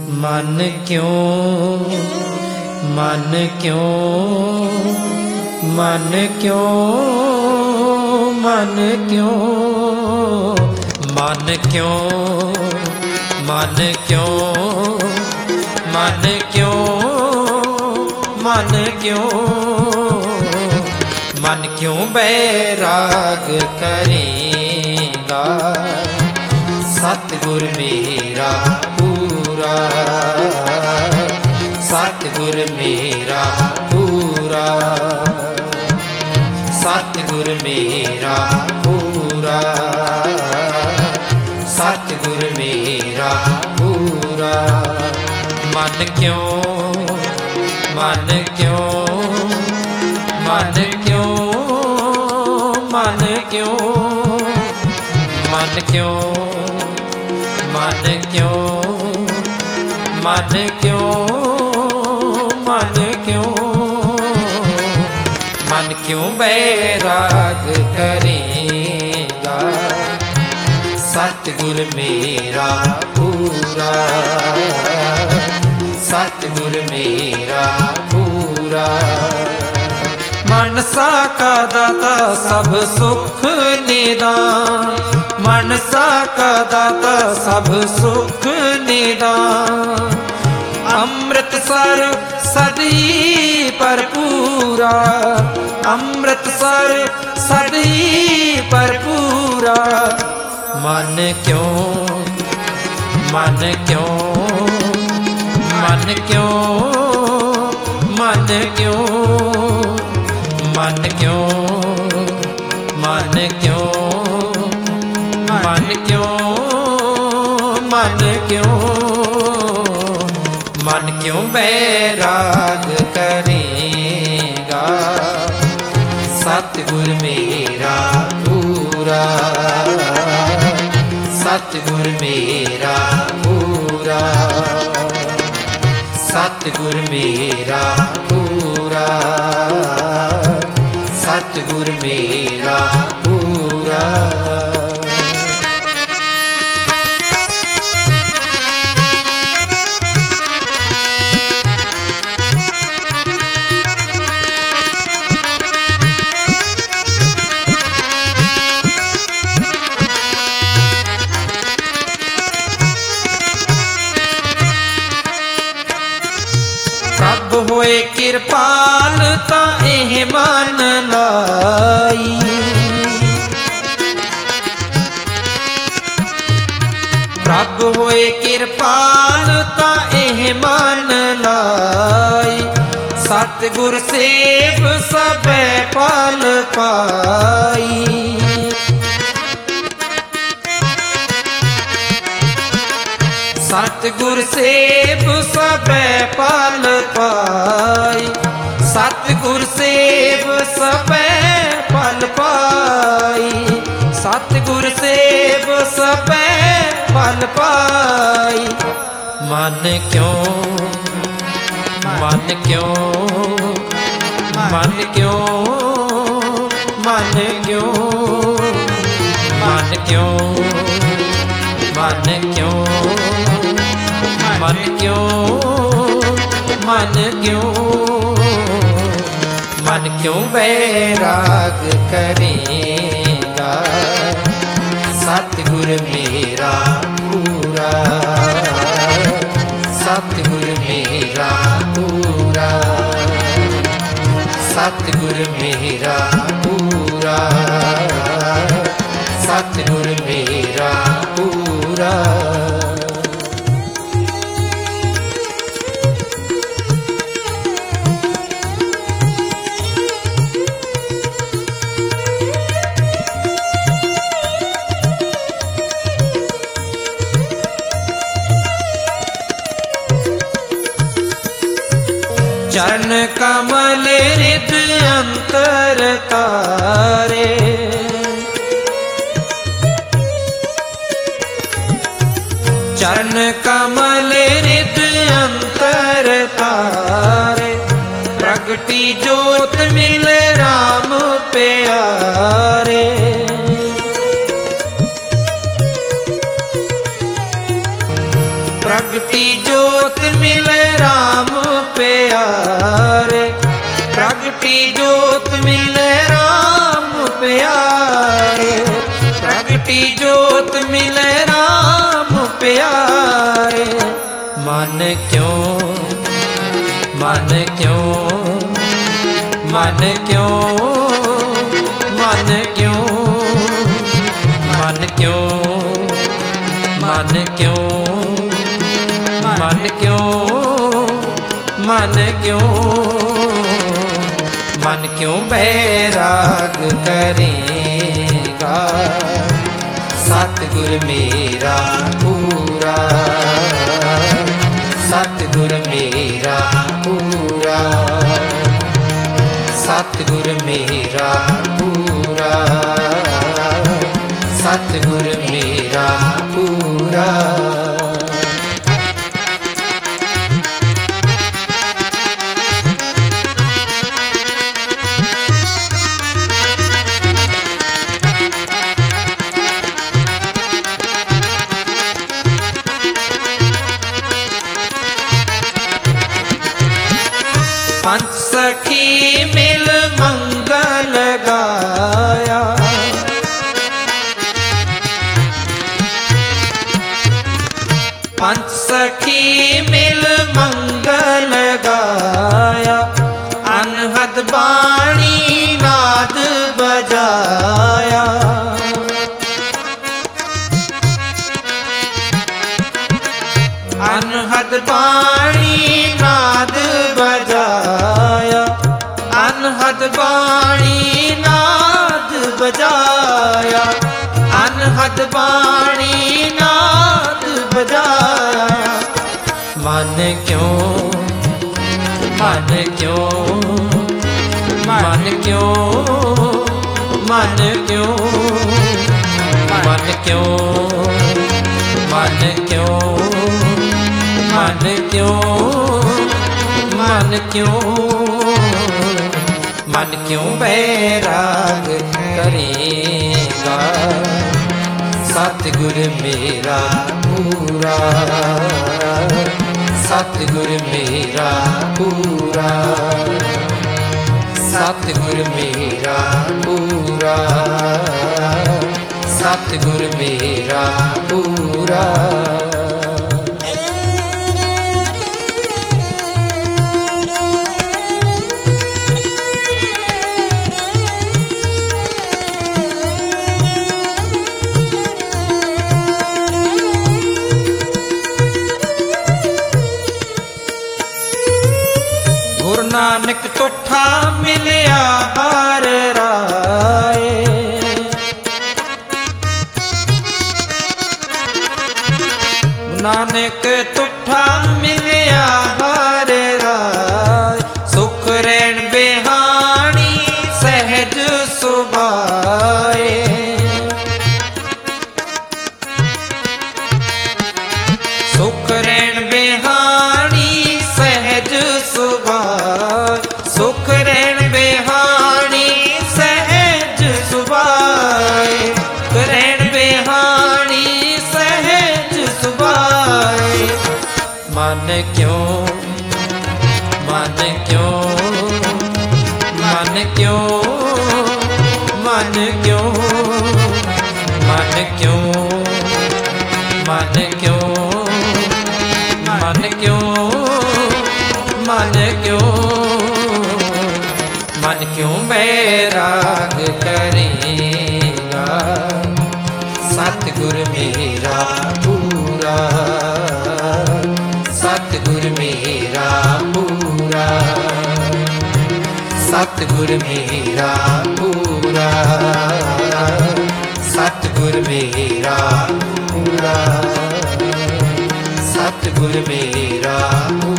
मन क्यों मन क्यों मन क्यों मन क्यों मन क्यों मन क्यों मन क्यों मन क्यों मन क्यों बैराग करेगा सतगुर मेरा पूरा सतगुर मेरा पूरा सतगुर मेरा पूरा सतगुर मेरा पूरा मन क्यों मन क्यों मन क्यों मन क्यों मन क्यों मन क्यों मन क्यों मन क्यों मन क्यों बैराग करेगा सतगुर मेरा पूरा सतगुर मेरा पूरा मनसा का दाता सब सुख निदान मनसा का दाता सब सुख निदान अमृतसर सदी भरपूरा अमृतसर सदी भरपूरा मन क्यों मन क्यों मन क्यों मन क्यों मन क्यों मन क्यों मन क्यों मन क्यों मन क्यों बैराग करेगा सतगुर मेरा पूरा सतगुर मेरा पूरा सतगुर मेरा पूरा सतगुर मेरा पूरा प्रभ होए किरपाल ता एह मन लाई प्रभ होए किरपाल ता एह मन लाई सतगुर सेव सबे पाल पाई सतगुर सेव सबे पाल पाई सतगुर सेव सबे पाल पाई सतगुर सेव सबे पाल पाई मन क्यों मन क्यों मन क्यों मन क्यों मन क्यों मन क्यों मन क्यों मन क्यों मन क्यों बैराग करेगा सतगुर मेरा पूरा सतगुर मेरा पूरा सतगुर मेरा पूरा सतगुर मेरा पूरा चरण कमल हृद अंतर तारे चरण कमल हृद अंतर तारे प्रगटी जोत मिल राम प्यारे प्रगटी जोत मिले राम प्यारे, प्रगटी जोत मिले राम प्यारे, प्रगटी जोत मिले राम प्यारे। मन क्यों, मन क्यों, मन क्यों, मन क्यों, मन क्यों, मन क्यों, मन क्यों, मन क्यों, मन क्यों बैराग करेगा सतगुर मेरा पूरा, सतगुर मेरा पूरा, सतगुर मेरा पूरा, सतगुर मेरा पूरा। पंच सखी मिल मंगल गाया, पंच सखी मिल मंगल गाया, अनहद बाणी नाद बजाया, अनहद बाणी नाद बजाया, अनहद बाणी नाद बजाया, अनहद बाणी नाद बजाया। मन क्यों, मन क्यों, मन क्यों, मन क्यों, मन क्यों, मन क्यों, मन क्यों, मन क्यों, मन क्यों बैराग करेगा सतगुर मेरा पूरा, सतगुर मेरा पूरा, सतगुर मेरा पूरा, सतगुर मेरा पूरा। गुरु नानक तुठा मिलिया हार राए, नानक तुठा मिलिया हार राय, सुख रैन बिहानी सहज सुभाए, सुख रैन बिहानी सहज सुभाए, सुख रैन बिहानी सहज सुभाए, रैन बिहानी सहज सुभाए। मन क्यों, मन क्यों, मन क्यों, मन क्यों, मन क्यों, मन क्यों, मन क्यों, मन क्यों, मन क्यों बैराग करेगा सतगुर मेरा पूरा, सतगुर मेरा पूरा, सतगुर मेरा पूरा, सतगुर मेरा पूरा, सतगुर मेरा पूरा।